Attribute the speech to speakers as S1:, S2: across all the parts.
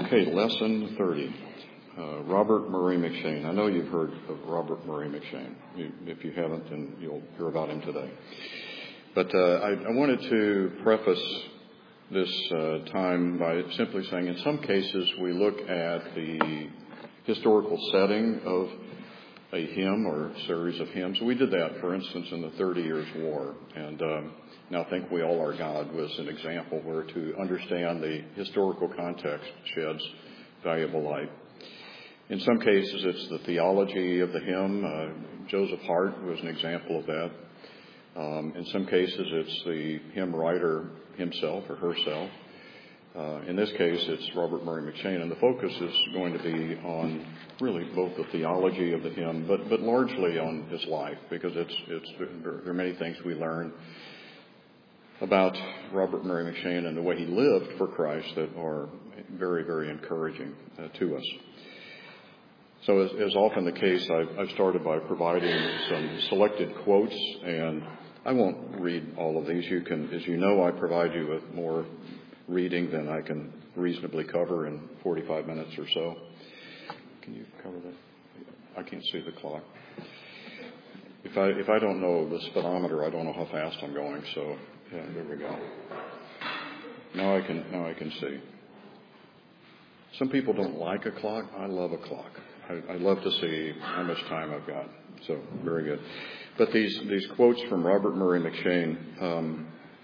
S1: Okay, lesson 30. Robert Murray M'Cheyne. I know you've heard of Robert Murray M'Cheyne. If you haven't, then you'll hear about him today. But I wanted to preface this time by simply saying in some cases we look at the historical setting of a hymn or series of hymns. We did that, for instance, in the 30 Years' War. And now Think We All Are God was an example where to understand the historical context sheds valuable light. In some cases, it's the theology of the hymn. Joseph Hart was an example of that. In some cases, it's the hymn writer himself or herself. In this case, it's Robert Murray M'Cheyne, and the focus is going to be on really both the theology of the hymn, but largely on his life, because there are many things we learn about Robert Murray M'Cheyne and the way he lived for Christ that are very, very encouraging to us. So as often the case, I've started by providing some selected quotes, and I won't read all of these. You can, as you know, I provide you with more reading than I can reasonably cover in 45 minutes or so. Can you cover that? I can't see the clock. If I don't know the speedometer, I don't know how fast I'm going. So yeah, there we go. Now I can see. Some people don't like a clock. I love a clock. I love to see how much time I've got. So very good. But these quotes from Robert Murray M'Cheyne,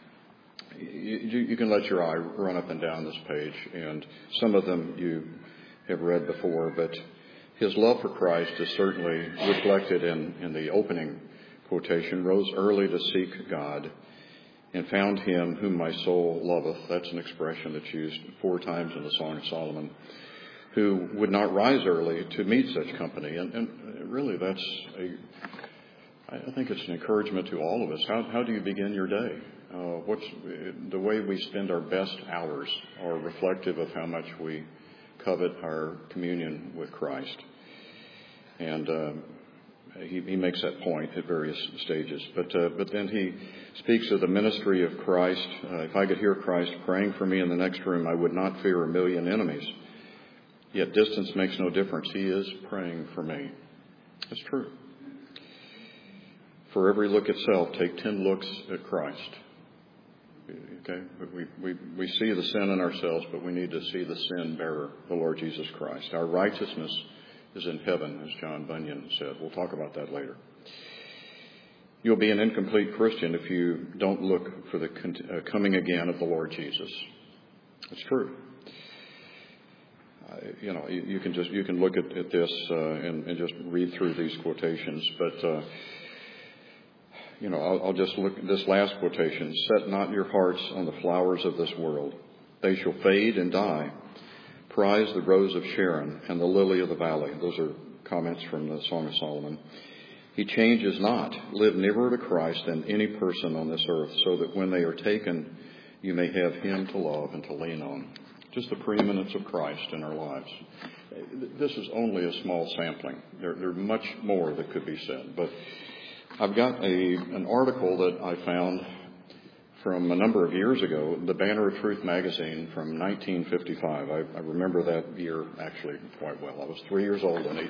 S1: you can let your eye run up and down this page, and some of them you have read before, but his love for Christ is certainly reflected in the opening quotation. Rose early to seek God and found him whom my soul loveth. That's an expression that's used 4 times in the Song of Solomon. Who would not rise early to meet such company. And really I think it's an encouragement to all of us. How do you begin your day? What's the way we spend our best hours are reflective of how much we covet our communion with Christ. And he makes that point at various stages. But then he speaks of the ministry of Christ. If I could hear Christ praying for me in the next room, I would not fear a million enemies. Yet distance makes no difference. He is praying for me. That's true. For every look itself, take 10 looks at Christ. Okay? We see the sin in ourselves, but we need to see the sin bearer, the Lord Jesus Christ. Our righteousness is in heaven, as John Bunyan said. We'll talk about that later. You'll be an incomplete Christian if you don't look for the coming again of the Lord Jesus. It's true. You can look at this and just read through these quotations, but I'll just look at this last quotation. Set not your hearts on the flowers of this world; they shall fade and die. Prize the rose of Sharon and the lily of the valley. Those are comments from the Song of Solomon. He changes not. Live nearer to Christ than any person on this earth, so that when they are taken, you may have him to love and to lean on. Just the preeminence of Christ in our lives. This is only a small sampling. There's much more that could be said. But I've got an article that I found from a number of years ago, the Banner of Truth magazine from 1955. I remember that year actually quite well. I was 3 years old in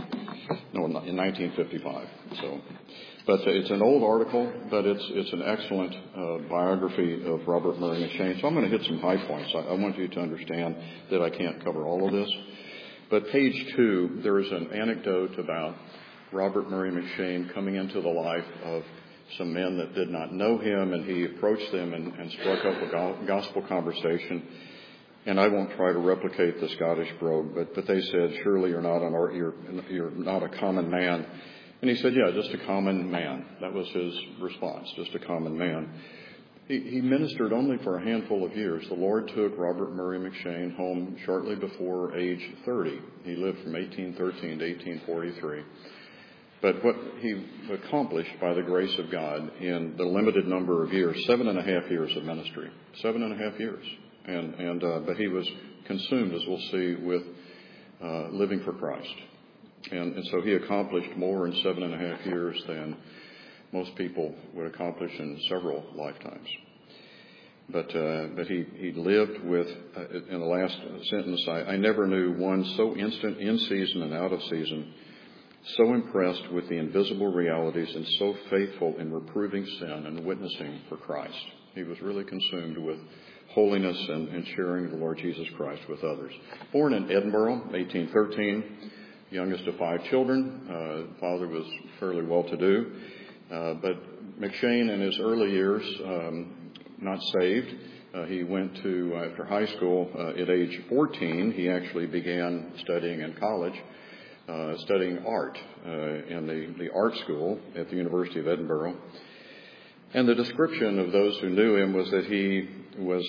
S1: 1955. But it's an old article, but it's an excellent biography of Robert Murray M'Cheyne. So I'm going to hit some high points. I want you to understand that I can't cover all of this. But page 2, there is an anecdote about Robert Murray M'Cheyne coming into the life of some men that did not know him, and he approached them and struck up a gospel conversation. And I won't try to replicate the Scottish brogue, but they said, "Surely you're not a common man." And he said, "Yeah, just a common man." That was his response, just a common man. He ministered only for a handful of years. The Lord took Robert Murray M'Cheyne home shortly before age 30. He lived from 1813 to 1843. But what he accomplished by the grace of God in the limited number of years, 7.5 years of ministry, 7.5 years. But he was consumed, as we'll see, with living for Christ. And so he accomplished more in 7.5 years than most people would accomplish in several lifetimes. But he lived with, in the last sentence, I never knew one so instant in season and out of season, so impressed with the invisible realities and so faithful in reproving sin and witnessing for Christ. He was really consumed with holiness and sharing the Lord Jesus Christ with others. Born in Edinburgh, 1813, youngest of 5 children. Father was fairly well-to-do. But McShane in his early years, not saved. He went to, after high school, at age 14, he actually began studying in college, studying art in the art school at the University of Edinburgh. And the description of those who knew him was that he was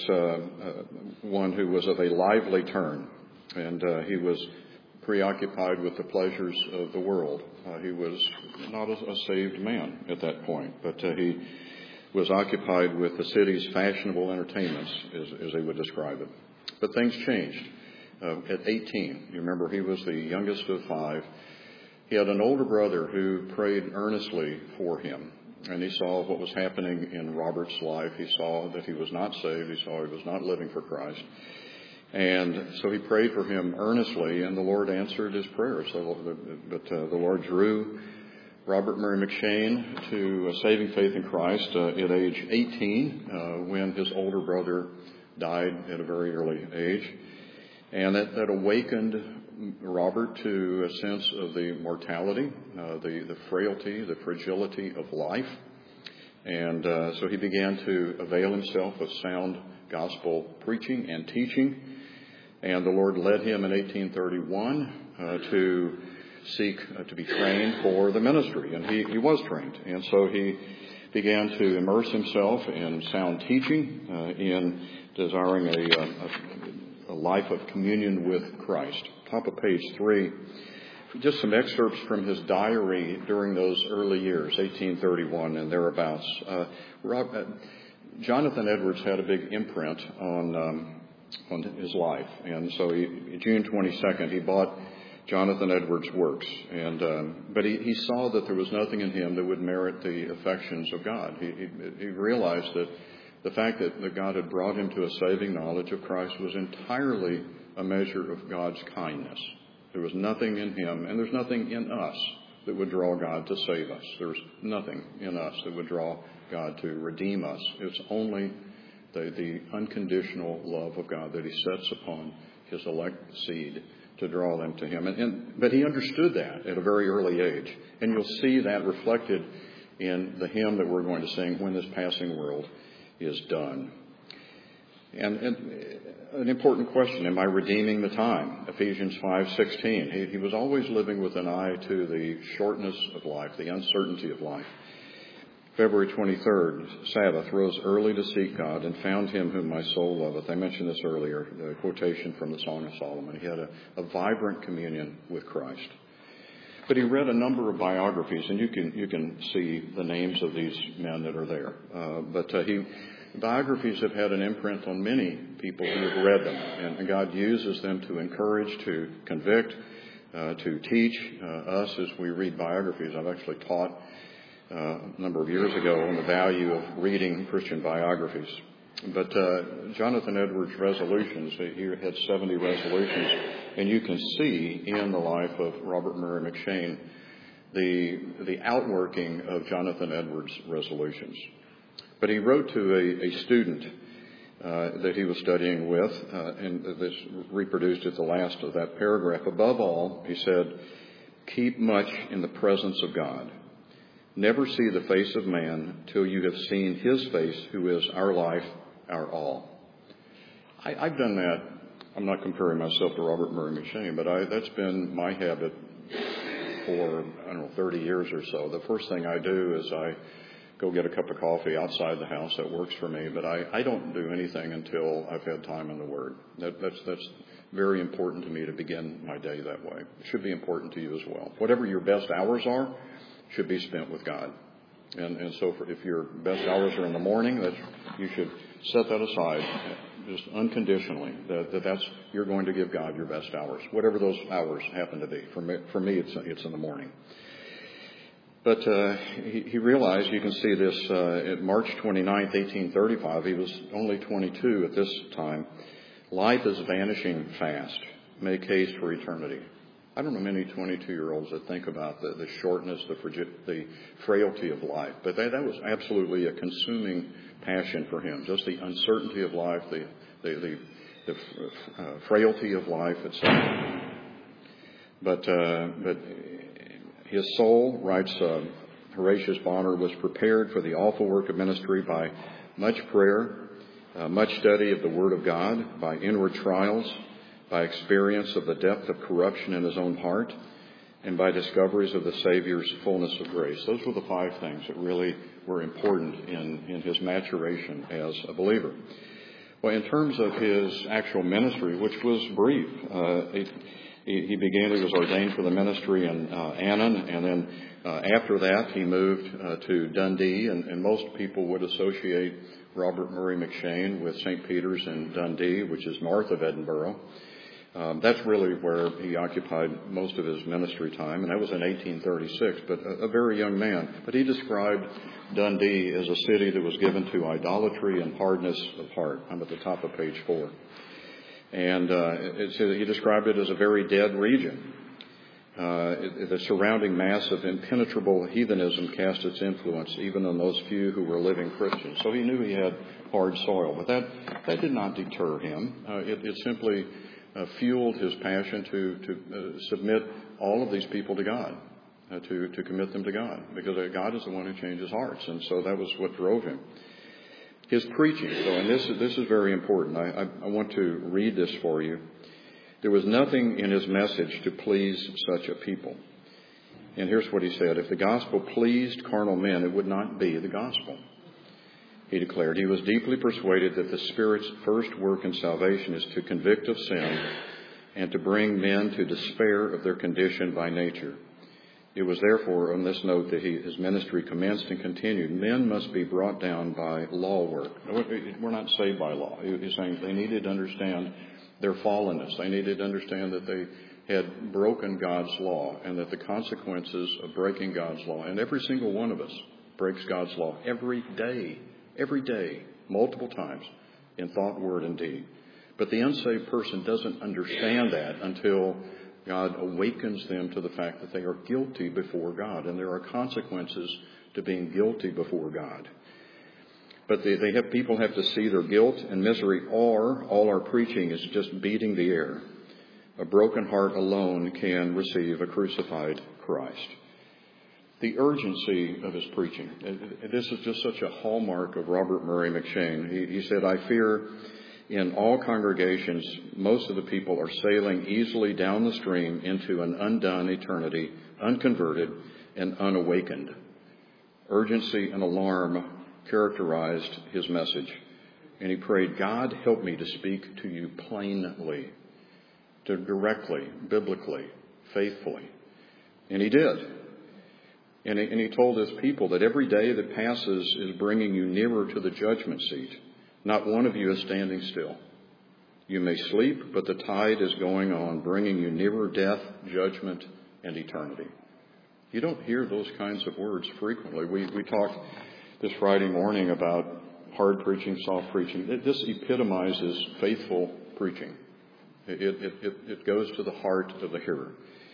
S1: one who was of a lively turn, and he was preoccupied with the pleasures of the world. He was not a saved man at that point, but he was occupied with the city's fashionable entertainments, as they would describe it. But things changed. At 18, you remember he was the youngest of 5. He had an older brother who prayed earnestly for him, and he saw what was happening in Robert's life. He saw that he was not saved. He saw he was not living for Christ. And so he prayed for him earnestly, and the Lord answered his prayers. But the Lord drew Robert Murray McShane to a saving faith in Christ at age 18 when his older brother died at a very early age. And that awakened Robert to a sense of the mortality, the frailty, the fragility of life. And so he began to avail himself of sound gospel preaching and teaching. And the Lord led him in 1831 to seek to be trained for the ministry. And he was trained. And so he began to immerse himself in sound teaching, in desiring a life of communion with Christ. Top of page 3, just some excerpts from his diary during those early years, 1831 and thereabouts. Jonathan Edwards had a big imprint on his life, and so June 22nd, he bought Jonathan Edwards' works, but he saw that there was nothing in him that would merit the affections of God. He realized that the fact that God had brought him to a saving knowledge of Christ was entirely a measure of God's kindness. There was nothing in him, and there's nothing in us that would draw God to save us. There's nothing in us that would draw God to redeem us. It's only the unconditional love of God that he sets upon his elect seed to draw them to him. But he understood that at a very early age. And you'll see that reflected in the hymn that we're going to sing, When This Passing World Is Done. And an important question, am I redeeming the time? Ephesians 5:16. He was always living with an eye to the shortness of life, the uncertainty of life. February 23rd, Sabbath, rose early to seek God and found him whom my soul loveth. I mentioned this earlier, the quotation from the Song of Solomon. He had a vibrant communion with Christ. But he read a number of biographies, and you can see the names of these men that are there. Biographies have had an imprint on many people who have read them, and God uses them to encourage, to convict, to teach us as we read biographies. I've actually taught a number of years ago on the value of reading Christian biographies. But Jonathan Edwards' resolutions, he had 70 resolutions, and you can see in the life of Robert Murray McShane the outworking of Jonathan Edwards' resolutions. But he wrote to a student that he was studying with, and this reproduced at the last of that paragraph. Above all, he said, keep much in the presence of God. Never see the face of man till you have seen his face, who is our life, our all. I've done that. I'm not comparing myself to Robert Murray McShane, but that's been my habit for, 30 years or so. The first thing I do is I go get a cup of coffee outside the house. That works for me, but I don't do anything until I've had time in the Word. That's very important to me to begin my day that way. It should be important to you as well. Whatever your best hours are should be spent with God. And so if your best hours are in the morning, you should set that aside just unconditionally, that's you're going to give God your best hours, whatever those hours happen to be. For me it's in the morning. But he realized, you can see this at March 29th, 1835, he was only 22 at this time, life is vanishing fast. Make haste for eternity. I don't know many 22-year-olds that think about the shortness, the frailty of life. But that was absolutely a consuming passion for him. Just the uncertainty of life, the frailty of life, etc. But his soul, writes Horatius Bonner, was prepared for the awful work of ministry by much prayer, much study of the Word of God, by inward trials, by experience of the depth of corruption in his own heart, and by discoveries of the Savior's fullness of grace. Those were the 5 things that really were important in his maturation as a believer. Well, in terms of his actual ministry, which was brief, he was ordained for the ministry in Annan, and then after that he moved to Dundee, and most people would associate Robert Murray M'Cheyne with St. Peter's in Dundee, which is north of Edinburgh. That's really where he occupied most of his ministry time, and that was in 1836, but a very young man. But he described Dundee as a city that was given to idolatry and hardness of heart. I'm at the top of page 4. And he described it as a very dead region. The surrounding mass of impenetrable heathenism cast its influence even on those few who were living Christians. So he knew he had hard soil, but that did not deter him. It simply fueled his passion to submit all of these people to God, to commit them to God, because God is the one who changes hearts, and so that was what drove him. His preaching, though, and this is very important. I want to read this for you. There was nothing in his message to please such a people. And here's what he said: if the gospel pleased carnal men, it would not be the gospel. He declared he was deeply persuaded that the Spirit's first work in salvation is to convict of sin and to bring men to despair of their condition by nature. It was therefore on this note that his ministry commenced and continued. Men must be brought down by law work. We're not saved by law. He's saying they needed to understand their fallenness. They needed to understand that they had broken God's law, and that the consequences of breaking God's law, and every single one of us breaks God's law every day, multiple times, in thought, word, and deed. But the unsaved person doesn't understand that until God awakens them to the fact that they are guilty before God, and there are consequences to being guilty before God. But people have to see their guilt and misery, or all our preaching is just beating the air. A broken heart alone can receive a crucified Christ. The urgency of his preaching. This is just such a hallmark of Robert Murray M'Cheyne. He said, I fear in all congregations, most of the people are sailing easily down the stream into an undone eternity, unconverted and unawakened. Urgency and alarm characterized his message. And he prayed, God, help me to speak to you plainly, to directly, biblically, faithfully. And he did. And he told his people that every day that passes is bringing you nearer to the judgment seat. Not one of you is standing still. You may sleep, but the tide is going on, bringing you nearer death, judgment, and eternity. You don't hear those kinds of words frequently. We talked this Friday morning about hard preaching, soft preaching. This epitomizes faithful preaching. It goes to the heart of the hearer.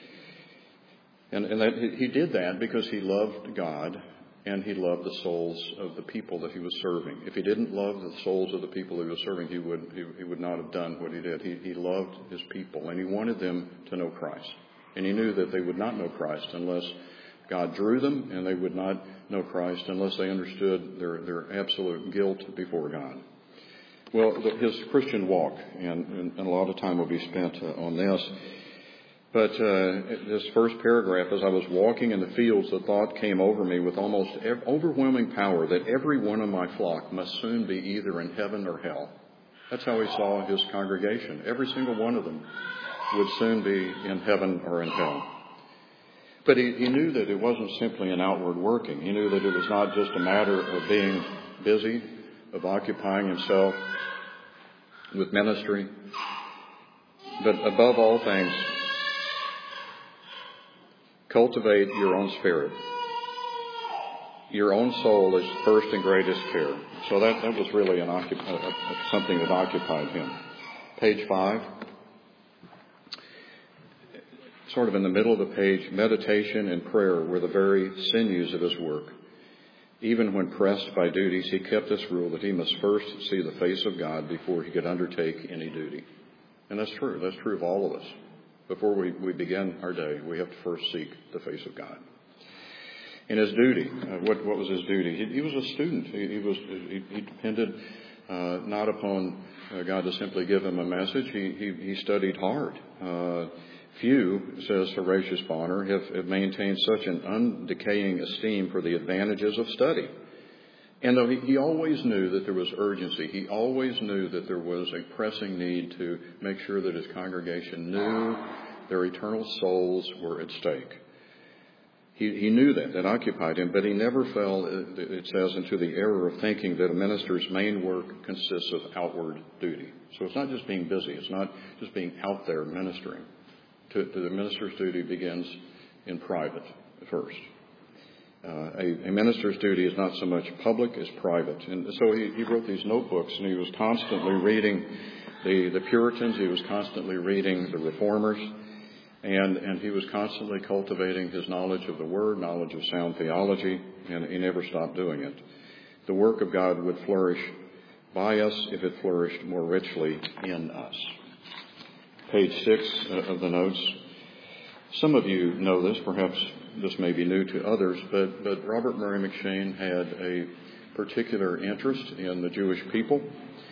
S1: And that he did that because he loved God and he loved the souls of the people that he was serving. If he didn't love the souls of the people he was serving, he would not have done what he did. He loved his people, and he wanted them to know Christ. And he knew that they would not know Christ unless God drew them, and they would not know Christ unless they understood their absolute guilt before God. Well, his Christian walk, and a lot of time will be spent on this. But this first paragraph, as I was walking in the fields, the thought came over me with almost overwhelming power that every one of my flock must soon be either in heaven or hell. That's how he saw his congregation. Every single one of them would soon be in heaven or in hell. But he knew that it wasn't simply an outward working. He knew that it was not just a matter of being busy, of occupying himself with ministry, but above all things, cultivate your own spirit. your own soul is first and greatest care. So that was really something that occupied him. Page 5. Sort of in the middle of the page, meditation and prayer were the very sinews of his work. Even when pressed by duties, he kept this rule that he must first see the face of God before he could undertake any duty. And that's true. That's true of all of us. Before we begin our day, we have to first seek the face of God. In his duty, what was his duty? He was a student. He depended not upon God to simply give him a message. He studied hard. Few, says Horatius Bonar, have maintained such an undecaying esteem for the advantages of study. And though he always knew that there was urgency, he always knew that there was a pressing need to make sure that his congregation knew their eternal souls were at stake. He knew that occupied him, but he never fell, it says, into the error of thinking that a minister's main work consists of outward duty. So it's not just being busy. It's not just being out there ministering. The minister's duty begins in private first. A minister's duty is not so much public as private. And so he wrote these notebooks, and he was constantly reading the Puritans. He was constantly reading the Reformers. And he was constantly cultivating his knowledge of the Word, knowledge of sound theology, and he never stopped doing it. The work of God would flourish by us if it flourished more richly in us. Page 6 of the notes. Some of you know this, perhaps this may be new to others, but Robert Murray M'Cheyne had a particular interest in the Jewish people.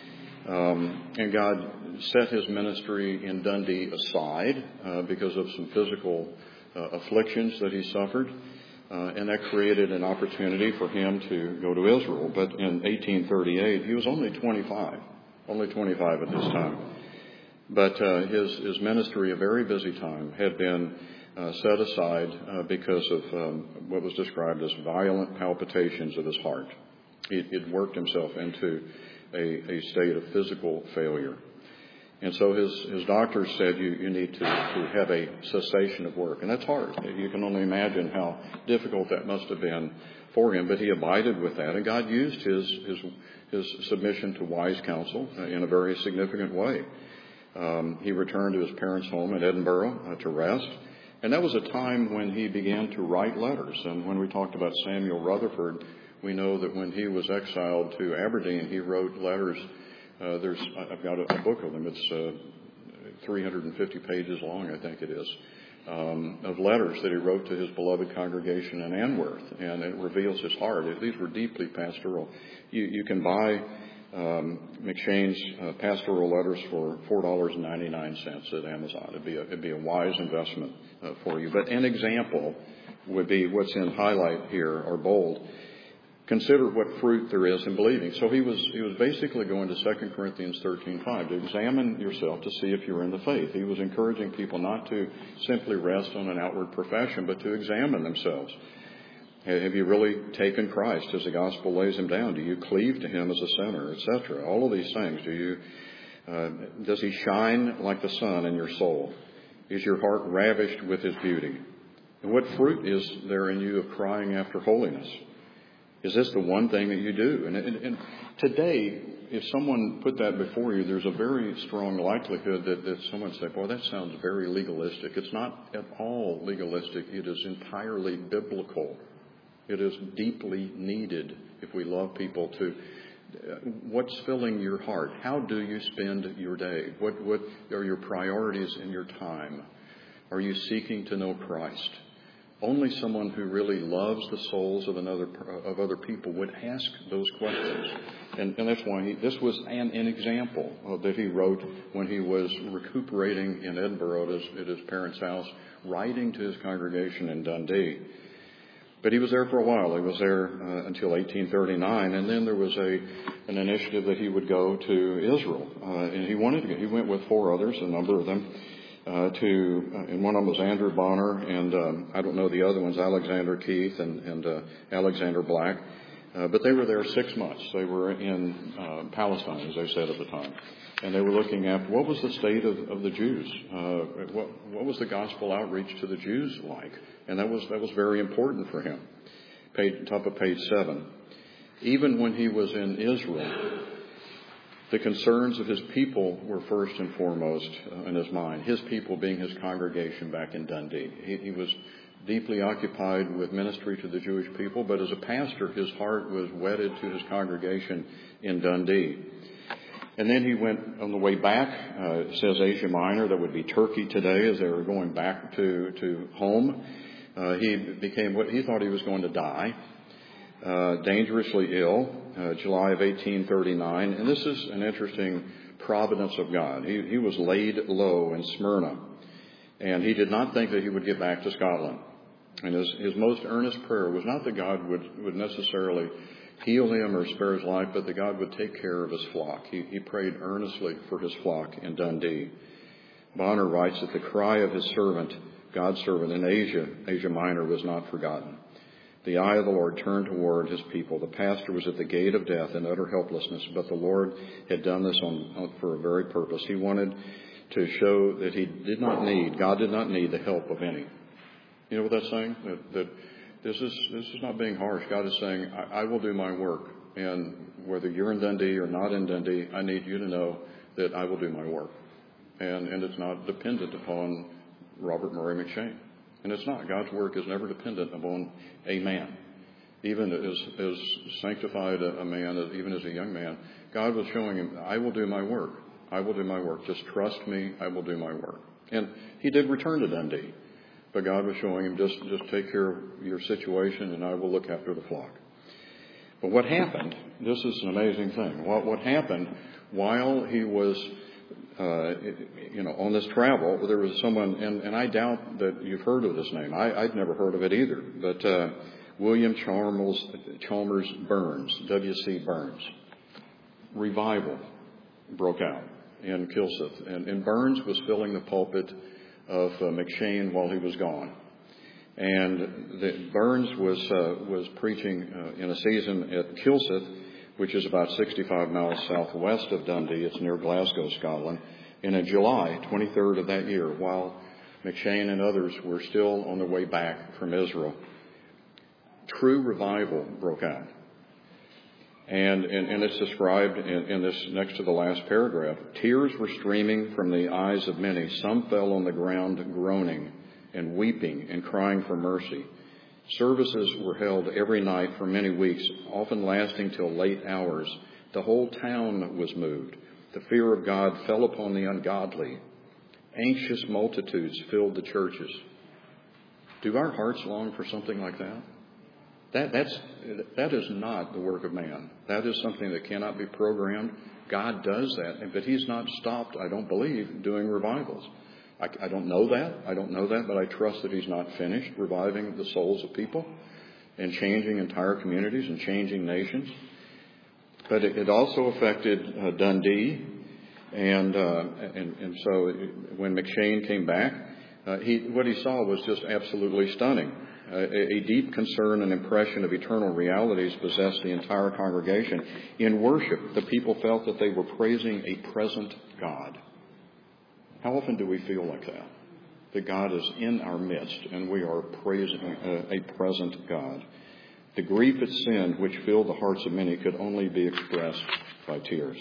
S1: And God set his ministry in Dundee aside because of some physical afflictions that he suffered. And that created an opportunity for him to go to Israel. But in 1838, he was only 25 at this time. But his ministry, a very busy time, had been set aside because of what was described as violent palpitations of his heart. He'd worked himself into a state of physical failure. And so his doctors said, you need to have a cessation of work. And that's hard. You can only imagine how difficult that must have been for him. But he abided with that. And God used his submission to wise counsel in a very significant way. He returned to his parents' home in Edinburgh to rest. And that was a time when he began to write letters. And when we talked about Samuel Rutherford, we know that when he was exiled to Aberdeen, he wrote letters. I've got a book of them. It's 350 pages long, I think it is, of letters that he wrote to his beloved congregation in Anworth, and it reveals his heart. These were deeply pastoral. You can buy M'Cheyne's pastoral letters for $4.99 at Amazon. It'd be a wise investment for you. But an example would be what's in highlight here, or bold. Consider what fruit there is in believing. So he was basically going to 2 Corinthians 13:5 to examine yourself to see if you're in the faith. He was encouraging people not to simply rest on an outward profession, but to examine themselves. Have you really taken Christ as the gospel lays him down? Do you cleave to him as a sinner, etc.? All of these things. Does he shine like the sun in your soul? Is your heart ravished with his beauty? And what fruit is there in you of crying after holiness? Is this the one thing that you do? And today, if someone put that before you, there's a very strong likelihood that someone would say, boy, that sounds very legalistic. It's not at all legalistic. It is entirely biblical. It is deeply needed if we love people to. What's filling your heart? How do you spend your day? What are your priorities in your time? Are you seeking to know Christ? Only someone who really loves the souls of other people would ask those questions. And that's why this was an example that he wrote when he was recuperating in Edinburgh at his parents' house, writing to his congregation in Dundee. But he was there for a while. He was there until 1839, and then there was an initiative that he would go to Israel. And he wanted to go. He went with 4 others, a number of them, and one of them was Andrew Bonner, and I don't know the other ones, Alexander Keith and Alexander Black. But they were there 6 months. They were in Palestine, as they said at the time. And they were looking at what was the state of the Jews? What was the gospel outreach to the Jews like? And that was very important for him. top of page 7. Even when he was in Israel, the concerns of his people were first and foremost in his mind, his people being his congregation back in Dundee. He was deeply occupied with ministry to the Jewish people, but as a pastor, his heart was wedded to his congregation in Dundee. And then he went on the way back, it says Asia Minor, that would be Turkey today, as they were going back to home. He became what he thought he was going to die, dangerously ill, July of 1839. And this is an interesting providence of God. He was laid low in Smyrna, and he did not think that he would get back to Scotland. And his most earnest prayer was not that God would necessarily heal him or spare his life, but that God would take care of his flock. He prayed earnestly for his flock in Dundee. Bonner writes that the cry of his servant, God's servant in Asia Minor, was not forgotten. The eye of the Lord turned toward his people. The pastor was at the gate of death in utter helplessness, but the Lord had done this for a very purpose. He wanted to show that God did not need the help of any. You know what that's saying? That this is not being harsh. God is saying, I will do my work. And whether you're in Dundee or not in Dundee, I need you to know that I will do my work. And it's not dependent upon Robert Murray M'Cheyne. And it's not. God's work is never dependent upon a man. Even as sanctified a man, even as a young man, God was showing him, I will do my work. I will do my work. Just trust me. I will do my work. And he did return to Dundee. But God was showing him, just take care of your situation and I will look after the flock. But what happened, this is an amazing thing. What happened while he was, on this travel, there was someone, and I doubt that you've heard of this name. I'd never heard of it either. But William Chalmers Burns, W.C. Burns. Revival broke out in Kilsyth. And Burns was filling the pulpit of M'Cheyne while he was gone. And Burns was preaching in a season at Kilsyth, which is about 65 miles southwest of Dundee. It's near Glasgow, Scotland. And in July 23rd of that year, while M'Cheyne and others were still on their way back from Israel, true revival broke out. And it's described in this next to the last paragraph. Tears were streaming from the eyes of many. Some fell on the ground groaning and weeping and crying for mercy. Services were held every night for many weeks, often lasting till late hours. The whole town was moved. The fear of God fell upon the ungodly. Anxious multitudes filled the churches. Do our hearts long for something like that? That is not the work of man. That is something that cannot be programmed. God does that, but he's not stopped, I don't believe, doing revivals. I don't know that, but I trust that he's not finished reviving the souls of people and changing entire communities and changing nations. But it also affected Dundee, and so when M'Cheyne came back, what he saw was just absolutely stunning. A deep concern and impression of eternal realities possessed the entire congregation. In worship, the people felt that they were praising a present God. How often do we feel like that? That God is in our midst and we are praising a present God. The grief at sin which filled the hearts of many could only be expressed by tears.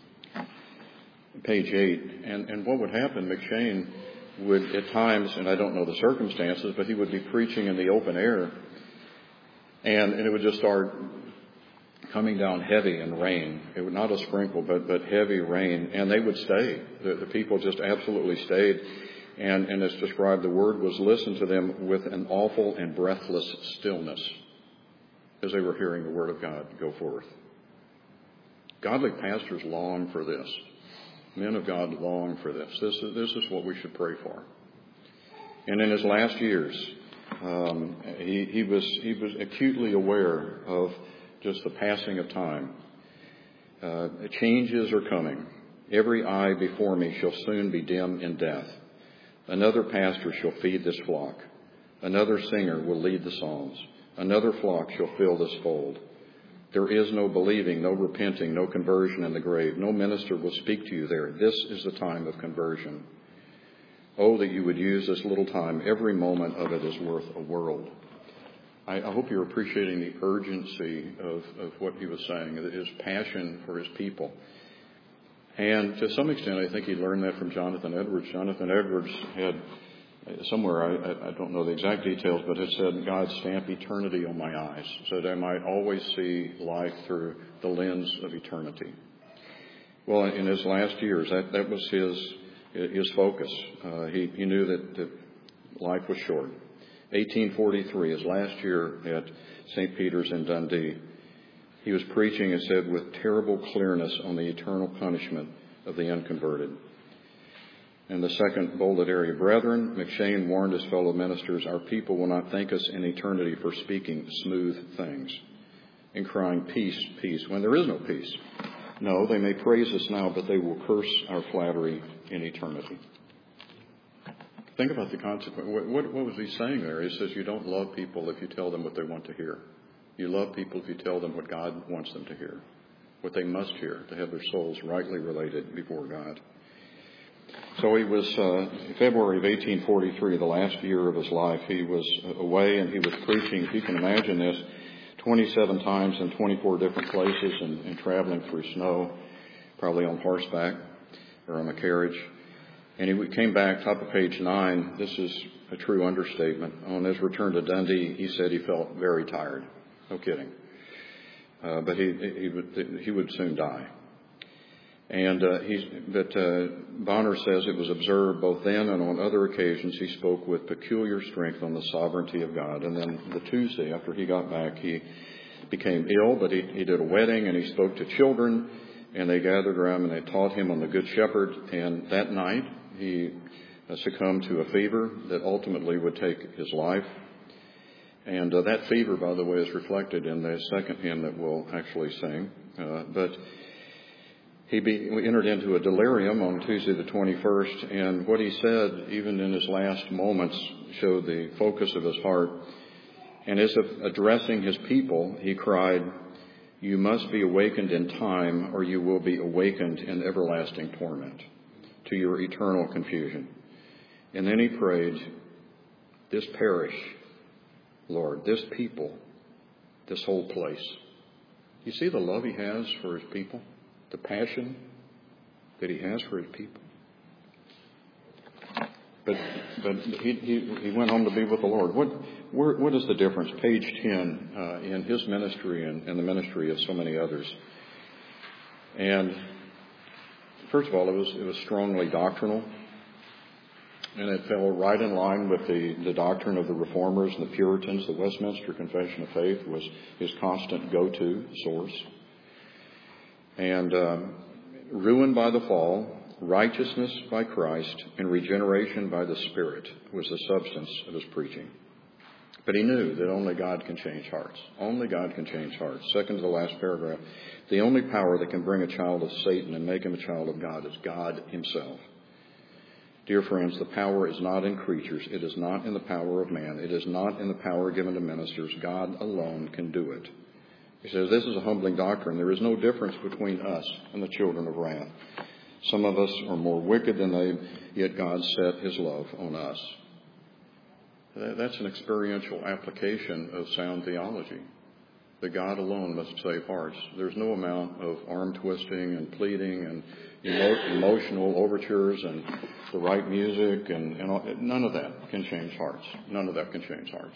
S1: Page 8. And what would happen, M'Cheyne would at times, and I don't know the circumstances, but he would be preaching in the open air, and it would just start coming down heavy in rain. It would not a sprinkle, but heavy rain, and they would stay. The people just absolutely stayed, and as described, the word was listened to them with an awful and breathless stillness as they were hearing the word of God go forth. Godly pastors long for this. Men of God long for this. This is what we should pray for. And in his last years, he was acutely aware of just the passing of time. Changes are coming. Every eye before me shall soon be dim in death. Another pastor shall feed this flock. Another singer will lead the psalms. Another flock shall fill this fold. There is no believing, no repenting, no conversion in the grave. No minister will speak to you there. This is the time of conversion. Oh, that you would use this little time. Every moment of it is worth a world. I hope you're appreciating the urgency of what he was saying, his passion for his people. And to some extent, I think he learned that from Jonathan Edwards. Jonathan Edwards had somewhere, I don't know the exact details, but it said, God stamped eternity on my eyes so that I might always see life through the lens of eternity. Well, in his last years, that was his focus. He knew that life was short. 1843, his last year at St. Peter's in Dundee, he was preaching, it said, with terrible clearness on the eternal punishment of the unconverted. And the second bolded area, brethren, M'Cheyne warned his fellow ministers, our people will not thank us in eternity for speaking smooth things and crying peace, peace, when there is no peace. No, they may praise us now, but they will curse our flattery in eternity. Think about the consequence. What was he saying there? He says you don't love people if you tell them what they want to hear. You love people if you tell them what God wants them to hear, what they must hear to have their souls rightly related before God. So he was, February of 1843, the last year of his life, he was away and he was preaching, if you can imagine this, 27 times in 24 different places and traveling through snow, probably on horseback or on a carriage. And he came back, top of page 9. This is a true understatement. On his return to Dundee, he said he felt very tired. No kidding. But he would soon die. And Bonner says it was observed both then and on other occasions he spoke with peculiar strength on the sovereignty of God. And then the Tuesday after he got back, he became ill, but he did a wedding and he spoke to children, and they gathered around and they taught him on the Good Shepherd. And that night he succumbed to a fever that ultimately would take his life. And that fever, by the way, is reflected in the second hymn that we'll actually sing. But we entered into a delirium on Tuesday the 21st, and what he said, even in his last moments, showed the focus of his heart. And as if addressing his people, he cried, "You must be awakened in time, or you will be awakened in everlasting torment, to your eternal confusion." And then he prayed, "This parish, Lord, this people, this whole place." You see the love he has for his people? The passion that he has for his people. But he went home to be with the Lord. What is the difference? Page 10 in his ministry and the ministry of so many others. And first of all, it was strongly doctrinal, and it fell right in line with the doctrine of the Reformers and the Puritans. The Westminster Confession of Faith was his constant go-to source. And ruin by the fall, righteousness by Christ, and regeneration by the Spirit was the substance of his preaching. But he knew that only God can change hearts. Only God can change hearts. Second to the last paragraph, the only power that can bring a child of Satan and make him a child of God is God himself. Dear friends, the power is not in creatures. It is not in the power of man. It is not in the power given to ministers. God alone can do it. He says, this is a humbling doctrine. There is no difference between us and the children of wrath. Some of us are more wicked than they, yet God set his love on us. That's an experiential application of sound theology. That God alone must save hearts. There's no amount of arm twisting and pleading and emotional overtures and the right music and all, none of that can change hearts. None of that can change hearts.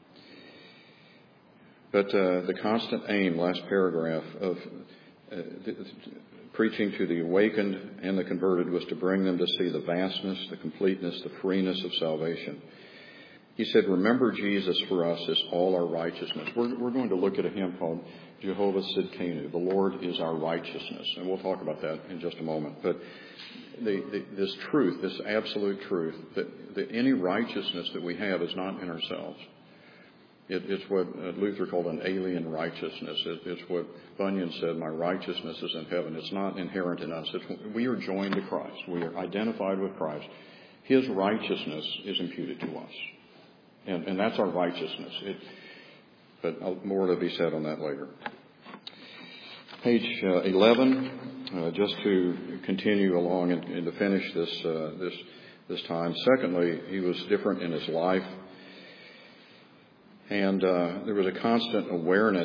S1: But the constant aim, last paragraph, of preaching to the awakened and the converted was to bring them to see the vastness, the completeness, the freeness of salvation. He said, remember Jesus for us is all our righteousness. We're going to look at a hymn called Jehovah Sidkenu. The Lord is our righteousness. And we'll talk about that in just a moment. But this truth, this absolute truth, that any righteousness that we have is not in ourselves. It's what Luther called an alien righteousness. It's what Bunyan said, my righteousness is in heaven. It's not inherent in us. We are joined to Christ. We are identified with Christ. His righteousness is imputed to us. And that's our righteousness. But more to be said on that later. Page 11, just to continue along and to finish this time. Secondly, he was different in his life. And there was a constant awareness,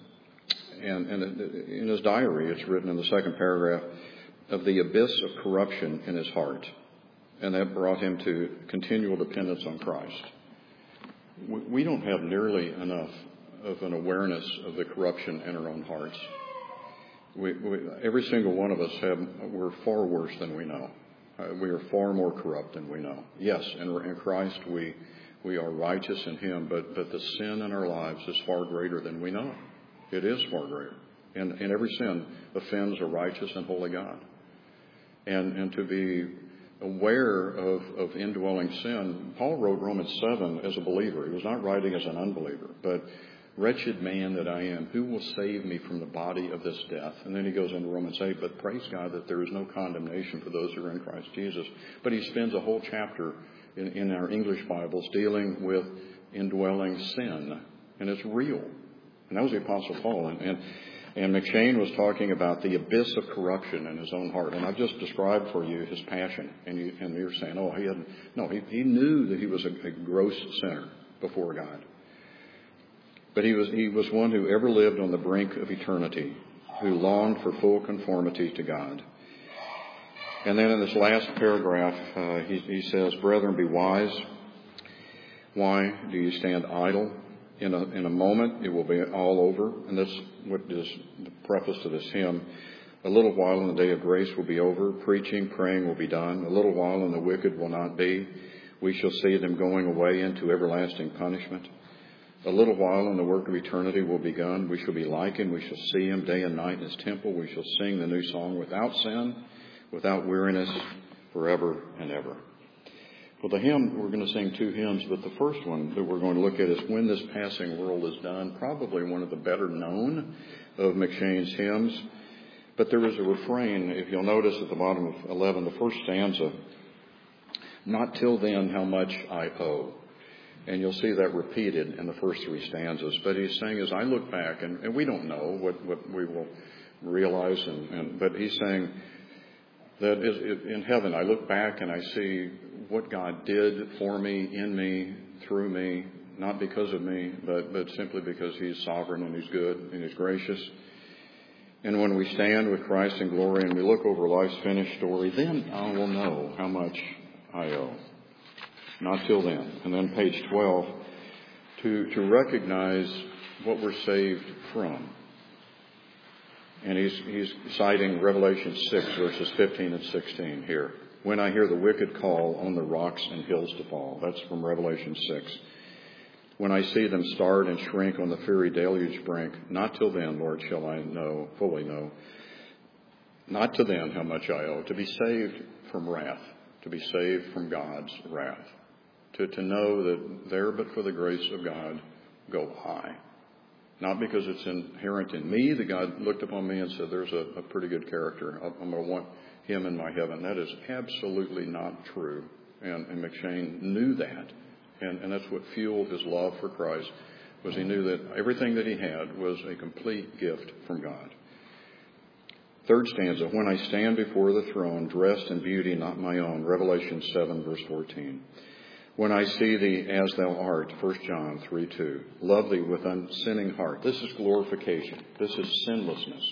S1: and in his diary, it's written in the second paragraph, of the abyss of corruption in his heart. And that brought him to continual dependence on Christ. We don't have nearly enough of an awareness of the corruption in our own hearts. Every single one of us we're far worse than we know. We are far more corrupt than we know. Yes, in Christ we are righteous in Him, but the sin in our lives is far greater than we know. It is far greater. And every sin offends a righteous and holy God. And to be aware of indwelling sin, Paul wrote Romans 7 as a believer. He was not writing as an unbeliever. But wretched man that I am, who will save me from the body of this death? And then he goes into Romans 8, but praise God that there is no condemnation for those who are in Christ Jesus. But he spends a whole chapter in our English Bibles dealing with indwelling sin. And it's real. And that was the Apostle Paul. And McCheyne was talking about the abyss of corruption in his own heart. And I've just described for you his passion. And you're saying, oh, he knew that he was a gross sinner before God. But he was one who ever lived on the brink of eternity, who longed for full conformity to God. And then in this last paragraph, he says, brethren, be wise. Why do you stand idle? In a moment, it will be all over. And that's what is the preface to this hymn. A little while and the day of grace will be over. Preaching, praying will be done. A little while and the wicked will not be. We shall see them going away into everlasting punishment. A little while and the work of eternity will be begun. We shall be like Him. We shall see Him day and night in His temple. We shall sing the new song without sin, without weariness, forever and ever. Well, the hymn, we're going to sing two hymns, but the first one that we're going to look at is When This Passing World Is Done, probably one of the better known of McCheyne's hymns. But there is a refrain, if you'll notice at the bottom of 11, the first stanza, not till then how much I owe. And you'll see that repeated in the first three stanzas. But he's saying, as I look back, and we don't know what we will realize, but he's saying that in heaven, I look back and I see what God did for me, in me, through me, not because of me, but simply because He's sovereign and He's good and He's gracious. And when we stand with Christ in glory and we look over life's finished story, then I will know how much I owe. Not till then. And then page 12, to recognize what we're saved from. And he's citing Revelation 6, verses 15 and 16 here. When I hear the wicked call on the rocks and hills to fall. That's from Revelation 6. When I see them start and shrink on the fiery deluge brink, not till then, Lord, shall I know, fully know. Not to then how much I owe. To be saved from wrath. To be saved from God's wrath. To know that there but for the grace of God go I. Not because it's inherent in me that God looked upon me and said, there's a pretty good character. I'm going to want him in my heaven. That is absolutely not true. And McCheyne knew that. And that's what fueled his love for Christ, was he knew that everything that he had was a complete gift from God. Third stanza, when I stand before the throne, dressed in beauty not my own, Revelation 7, verse 14. When I see thee as thou art, 1 John 3:2. Love thee with unsinning heart. This is glorification. This is sinlessness.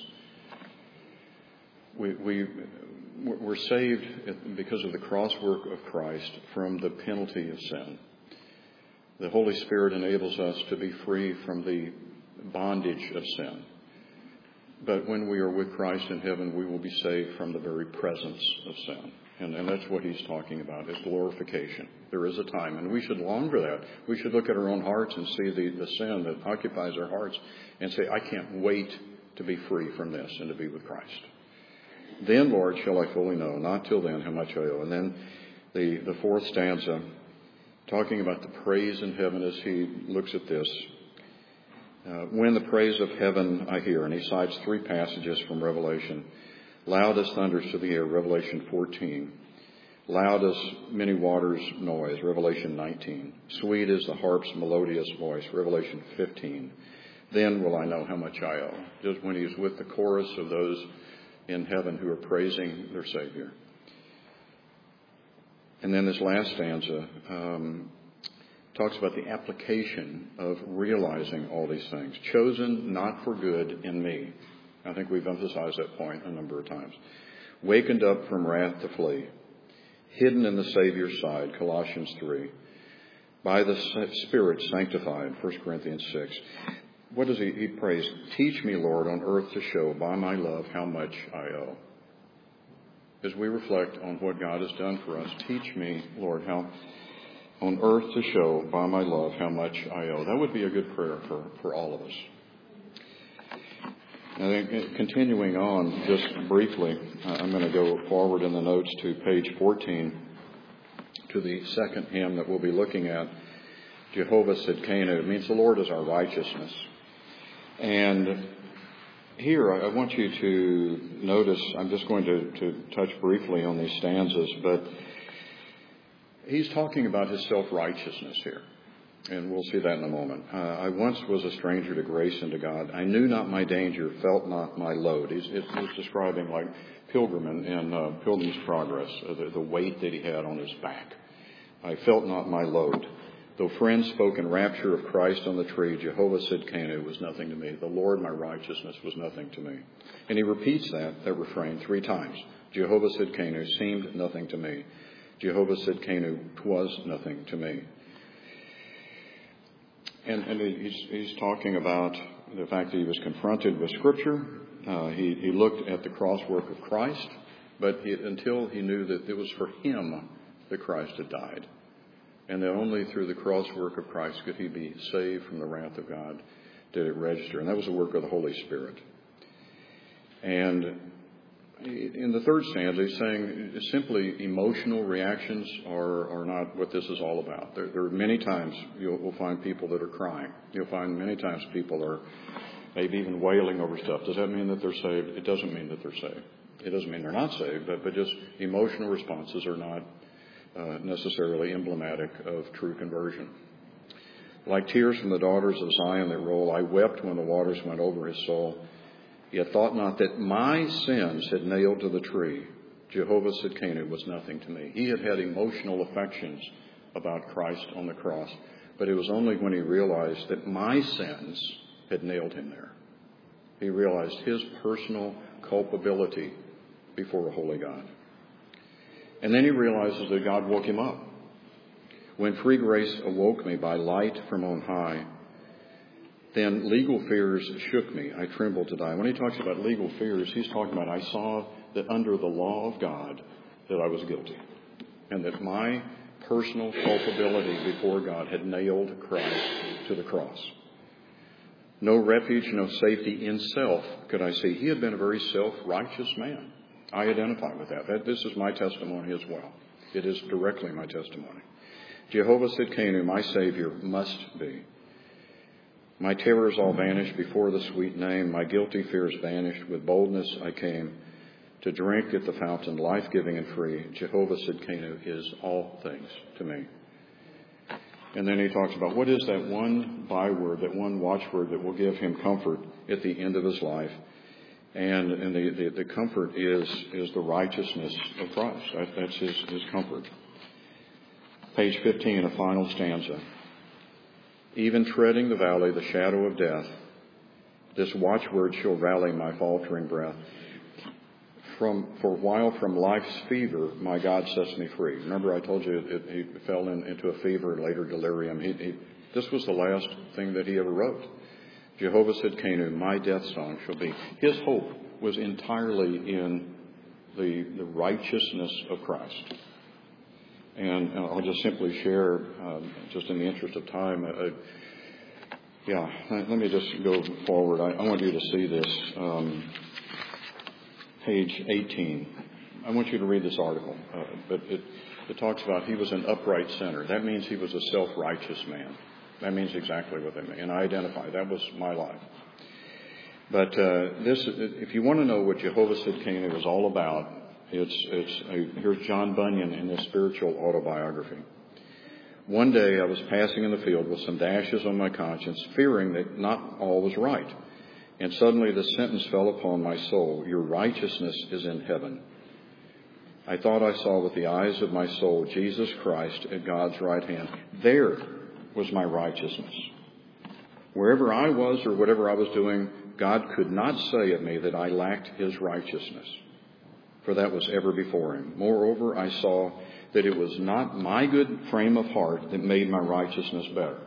S1: We're saved because of the cross work of Christ from the penalty of sin. The Holy Spirit enables us to be free from the bondage of sin. But when we are with Christ in heaven, we will be saved from the very presence of sin. And that's what he's talking about, is glorification. There is a time, and we should long for that. We should look at our own hearts and see the sin that occupies our hearts and say, I can't wait to be free from this and to be with Christ. Then, Lord, shall I fully know, not till then, how much I owe. And then the fourth stanza, talking about the praise in heaven as he looks at this. When the praise of heaven I hear, and he cites three passages from Revelation. Loud as thunders to the air, Revelation 14. Loud as many waters' noise, Revelation 19. Sweet as the harp's melodious voice, Revelation 15. Then will I know how much I owe. Just when he's with the chorus of those in heaven who are praising their Savior. And then this last stanza, talks about the application of realizing all these things. Chosen not for good in me. I think we've emphasized that point a number of times. Wakened up from wrath to flee. Hidden in the Savior's side, Colossians 3. By the Spirit sanctified, 1 Corinthians 6. What does he prays? Teach me, Lord, on earth to show by my love how much I owe. As we reflect on what God has done for us, teach me, Lord, how on earth to show by my love how much I owe. That would be a good prayer for all of us. I think continuing on just briefly, I'm going to go forward in the notes to page 14 to the second hymn that we'll be looking at. Jehovah Sidkenu. It means the Lord is our righteousness. And here I want you to notice, I'm just going to touch briefly on these stanzas, but he's talking about his self-righteousness here. And we'll see that in a moment. I once was a stranger to grace and to God. I knew not my danger, felt not my load. He's describing like Pilgrim in Pilgrim's Progress, the weight that he had on his back. I felt not my load. Though friends spoke in rapture of Christ on the tree, Jehovah Sidkenu was nothing to me. The Lord, my righteousness, was nothing to me. And he repeats that refrain 3 times. Jehovah Sidkenu seemed nothing to me. Jehovah Sidkenu was nothing to me. And he's talking about the fact that he was confronted with Scripture. He looked at the cross work of Christ, but until he knew that it was for him that Christ had died, and that only through the cross work of Christ could he be saved from the wrath of God, did it register. And that was the work of the Holy Spirit. And in the third stanza, he's saying simply emotional reactions are not what this is all about. There are many times you'll find people that are crying. You'll find many times people are maybe even wailing over stuff. Does that mean that they're saved? It doesn't mean that they're saved. It doesn't mean they're not saved, but just emotional responses are not necessarily emblematic of true conversion. Like tears from the daughters of Zion that roll, I wept when the waters went over his soul. Yet thought not that my sins had nailed to the tree. Jehovah Sidkenu was nothing to me. He had emotional affections about Christ on the cross, but it was only when he realized that my sins had nailed him there. He realized his personal culpability before a holy God. And then he realizes that God woke him up. When free grace awoke me by light from on high, then legal fears shook me. I trembled to die. When he talks about legal fears, he's talking about I saw that under the law of God that I was guilty, and that my personal culpability before God had nailed Christ to the cross. No refuge, no safety in self could I see. He had been a very self-righteous man. I identify with that. This is my testimony as well. It is directly my testimony. Jehovah Sidkenu, my Savior, must be. My terrors all vanished before the sweet name. My guilty fears vanished. With boldness I came to drink at the fountain, life-giving and free. Jehovah Sidkenu is all things to me. And then he talks about what is that one byword, that one watchword that will give him comfort at the end of his life. And the comfort is the righteousness of Christ. That's his comfort. Page 15, a final stanza. Even treading the valley, the shadow of death, this watchword shall rally my faltering breath. For a while from life's fever, my God sets me free. Remember I told you he fell into a fever and later delirium. This was the last thing that he ever wrote. Jehovah Sidkenu, my death song shall be. His hope was entirely in the righteousness of Christ. And I'll just simply share, just in the interest of time, let me just go forward. I want you to see this, page 18. I want you to read this article, but it talks about he was an upright sinner. That means he was a self-righteous man. That means exactly what they mean. And I identify. That was my life. But if you want to know what Jehovah Sidkenu is all about, here's John Bunyan in his spiritual autobiography. One day I was passing in the field with some dashes on my conscience, fearing that not all was right. And suddenly the sentence fell upon my soul, your righteousness is in heaven. I thought I saw with the eyes of my soul Jesus Christ at God's right hand. There was my righteousness. Wherever I was or whatever I was doing, God could not say of me that I lacked his righteousness, for that was ever before him. Moreover, I saw that it was not my good frame of heart that made my righteousness better.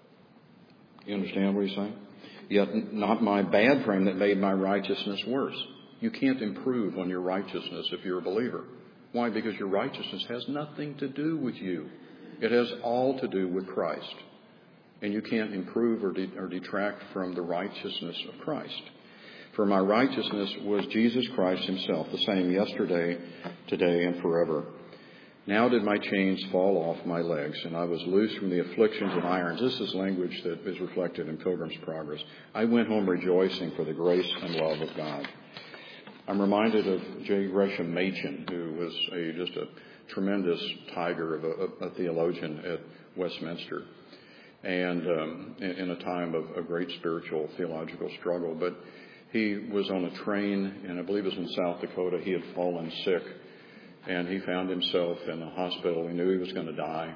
S1: You understand what he's saying? Yet not my bad frame that made my righteousness worse. You can't improve on your righteousness if you're a believer. Why? Because your righteousness has nothing to do with you. It has all to do with Christ. And you can't improve or detract from the righteousness of Christ. For my righteousness was Jesus Christ himself, the same yesterday, today, and forever. Now did my chains fall off my legs, and I was loose from the afflictions of irons. This is language that is reflected in Pilgrim's Progress. I went home rejoicing for the grace and love of God. I'm reminded of J. Gresham Machen, who was just a tremendous tiger of a theologian at Westminster, and in a time of a great spiritual theological struggle. But he was on a train, and I believe it was in South Dakota. He had fallen sick, and he found himself in a hospital. He knew he was going to die,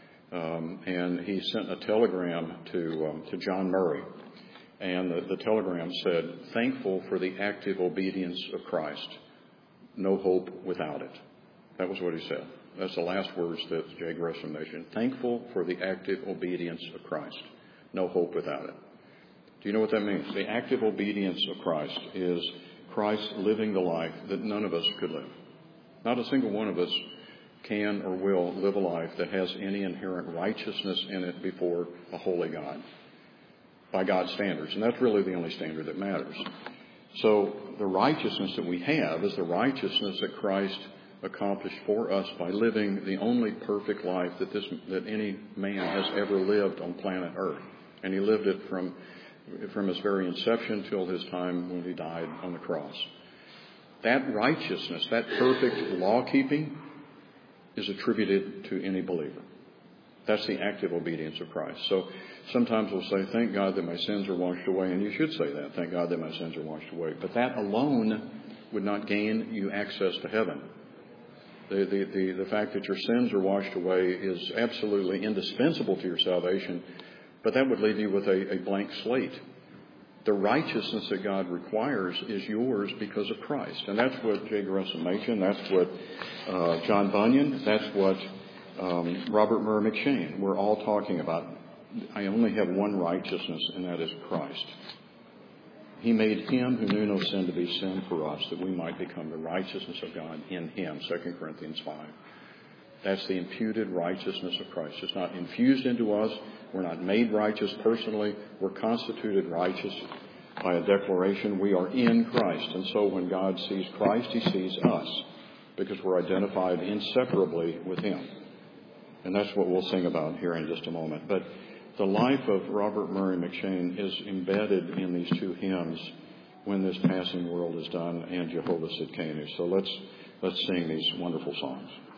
S1: and he sent a telegram to John Murray. And the telegram said, "Thankful for the active obedience of Christ. No hope without it." That was what he said. That's the last words that J. Gresham mentioned. Thankful for the active obedience of Christ. No hope without it. Do you know what that means? The active obedience of Christ is Christ living the life that none of us could live. Not a single one of us can or will live a life that has any inherent righteousness in it before a holy God, by God's standards. And that's really the only standard that matters. So the righteousness that we have is the righteousness that Christ accomplished for us by living the only perfect life that any man has ever lived on planet Earth. And he lived it from his very inception till his time when he died on the cross. That righteousness, that perfect law-keeping, is attributed to any believer. That's the active obedience of Christ. So sometimes we'll say, "Thank God that my sins are washed away," and you should say that. Thank God that my sins are washed away. But that alone would not gain you access to heaven. The fact that your sins are washed away is absolutely indispensable to your salvation, but that would leave you with a blank slate. The righteousness that God requires is yours because of Christ. And that's what J. Gresham Machen, that's what John Bunyan, that's what Robert Murray M'Cheyne, we're all talking about. I only have one righteousness, and that is Christ. He made him who knew no sin to be sin for us, that we might become the righteousness of God in him, 2 Corinthians 5. That's the imputed righteousness of Christ. It's not infused into us. We're not made righteous personally. We're constituted righteous by a declaration. We are in Christ. And so when God sees Christ, he sees us, because we're identified inseparably with him. And that's what we'll sing about here in just a moment. But the life of Robert Murray M'Cheyne is embedded in these two hymns, "When This Passing World Is Done" and "Jehovah Sidkenu." So let's sing these wonderful songs.